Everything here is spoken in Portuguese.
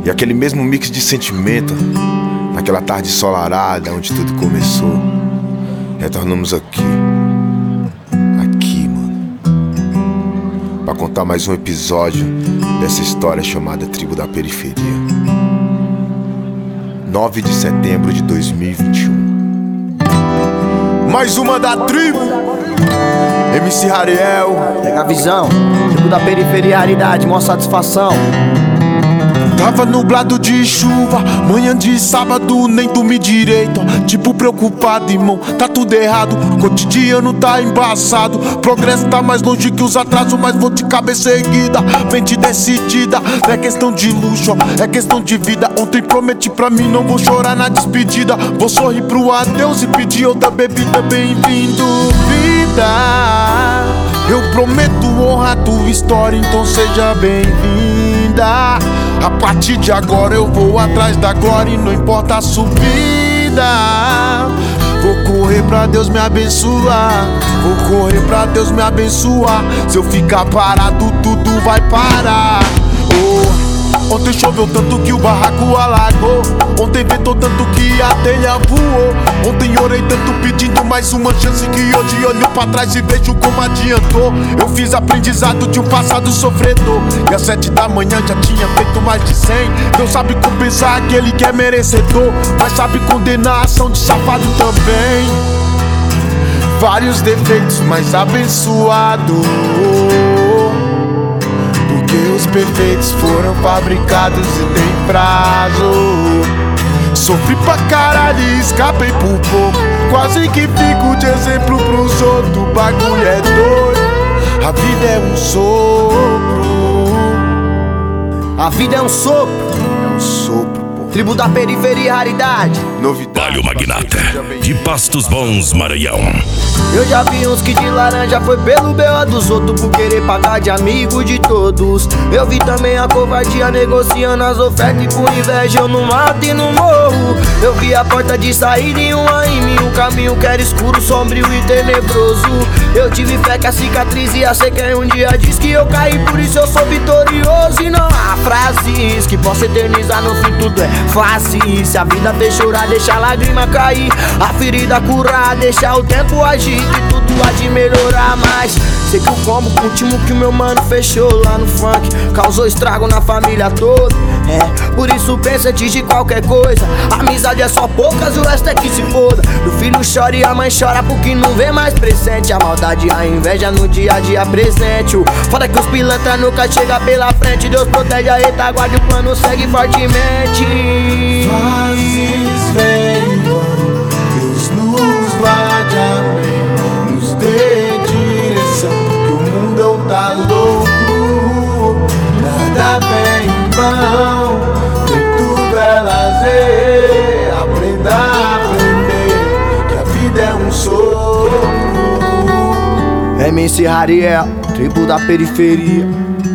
E aquele mesmo mix de sentimento, naquela tarde ensolarada onde tudo começou. Retornamos aqui, mano, pra contar mais um episódio dessa história chamada Tribo da Periferia. 9 de setembro de 2021. Mais uma da tribo, MC Rariel. Pega a visão, tribo da periferia, raridade, maior satisfação. Tava nublado de chuva, manhã de sábado, nem dormi direito. Tipo preocupado, irmão, tá tudo errado. Cotidiano tá embaçado. Progresso tá mais longe que os atrasos, mas vou de cabeça erguida, mente decidida. Não é questão de luxo, é questão de vida. Ontem prometi pra mim, não vou chorar na despedida. Vou sorrir pro adeus e pedir outra bebida. Bem-vindo, vida. Eu prometo honrar tua história, então seja bem-vinda. A partir de agora eu vou atrás da glória e não importa a subida. Vou correr pra Deus me abençoar. Vou correr pra Deus me abençoar. Se eu ficar parado tudo vai parar. Ontem choveu tanto que o barraco alagou. Ontem ventou tanto que a telha voou. Ontem orei tanto pedindo mais uma chance, que hoje olho pra trás e vejo como adiantou. Eu fiz aprendizado de um passado sofredor, e às 7 da manhã já tinha feito mais de 100. Deus sabe compensar aquele que é merecedor, mas sabe condenar a ação de safado também. Vários defeitos, mas abençoado, porque os perfeitos foram fabricados e tem prazo. Sofri pra caralho e escapei por pouco, quase que fico de exemplo pros outros. O bagulho é doido, a vida é um sopro. A vida é um sopro, tribo da periferia, raridade. Novidade. Palio Magnata, de Pastos Bons, Maranhão. Eu já vi uns que de laranja foi pelo B.O. dos outros, por querer pagar de amigo de todos. Eu vi também a covardia negociando as ofertas, e por inveja eu não mato e não morro. Eu vi a porta de saída em uma em mim, um caminho que era escuro, sombrio e tenebroso. Eu tive fé que a cicatriz ia ser quem um dia disse que eu caí, por isso eu sou vitorioso. E não há frases que possa eternizar, no fim tudo é fácil. Se a vida fez chorar, deixa a lágrima cair, a ferida curar, deixar o tempo agir, que tudo há de melhorar. Mas sei que o combo último que o meu mano fechou lá no funk causou estrago na família toda. Por isso pensa antes de qualquer coisa. A amizade é só poucas, o resto é que se foda. O filho chora e a mãe chora porque não vê mais presente. A maldade, a inveja no dia a dia presente. O foda é que os pilantra nunca chega pela frente. Deus protege a retaguarda e o plano segue fortemente. Fases vem, Deus nos guarde, amém. Nos dê direção, que o mundo tá louco. Nada vem em vão, nem tudo é lazer. Aprenda a aprender, que a vida é um sopro. MC Rariel, tribo da periferia.